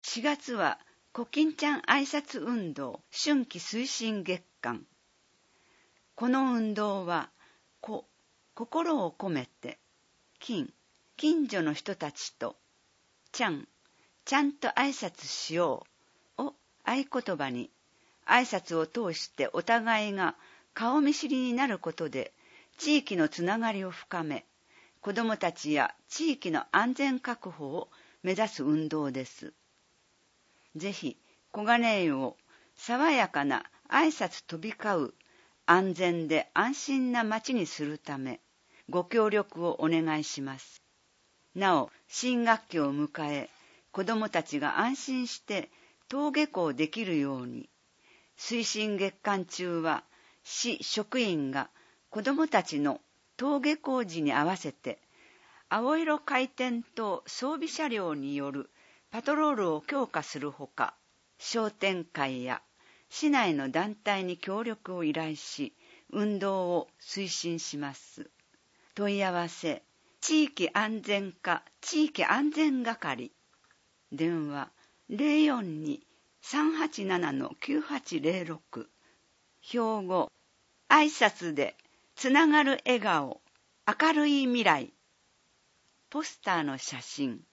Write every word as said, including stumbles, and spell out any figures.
しがつはコキンちゃん挨拶運動春季推進月間。この運動は、こ、心を込めて、近、近所の人たちと、ちゃん、ちゃんと挨拶しようを合言葉に、挨拶を通してお互いが顔見知りになることで、地域のつながりを深め、子どもたちや地域の安全確保を目指す運動です。ぜひ、小金井を爽やかな挨拶飛び交う安全で安心な街にするため、ご協力をお願いします。なお、新学期を迎え、子どもたちが安心して登下校できるように、推進月間中は市職員が子どもたちの登下校時に合わせて、青色回転灯装備車両によるパトロールを強化するほか、商店会や市内の団体に協力を依頼し、運動を推進します。問い合わせ、地域安全課地域安全係。電話 ゼロよんに さんはちなな きゅうはちゼロろく。兵庫、挨拶でつながる笑顔、明るい未来。ポスターの写真。